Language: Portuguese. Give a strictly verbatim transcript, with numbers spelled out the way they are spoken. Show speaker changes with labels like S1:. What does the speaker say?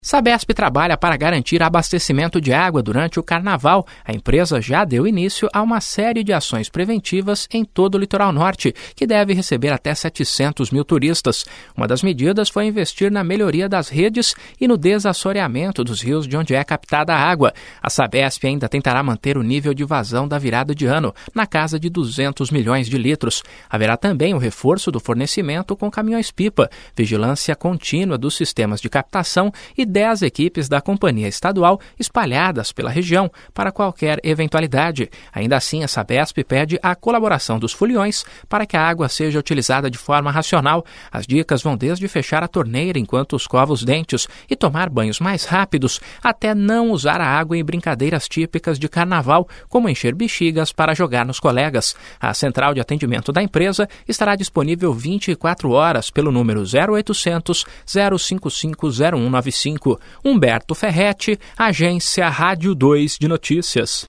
S1: Sabesp trabalha para garantir abastecimento de água durante o Carnaval. A empresa já deu início a uma série de ações preventivas em todo o litoral norte, que deve receber até setecentos mil turistas. Uma das medidas foi investir na melhoria das redes e no desassoreamento dos rios de onde é captada a água. A Sabesp ainda tentará manter o nível de vazão da virada de ano, na casa de duzentos milhões de litros. Haverá também o reforço do fornecimento com caminhões-pipa, vigilância contínua dos sistemas de captação e dez equipes da companhia estadual espalhadas pela região para qualquer eventualidade. Ainda assim, a Sabesp pede a colaboração dos foliões para que a água seja utilizada de forma racional. As dicas vão desde fechar a torneira enquanto escova os dentes e tomar banhos mais rápidos, até não usar a água em brincadeiras típicas de carnaval, como encher bexigas para jogar nos colegas. A central de atendimento da empresa estará disponível vinte e quatro horas pelo número zero oitocentos, zero cinco cinco, zero um nove cinco. Humberto Ferretti, Agência Rádio dois de Notícias.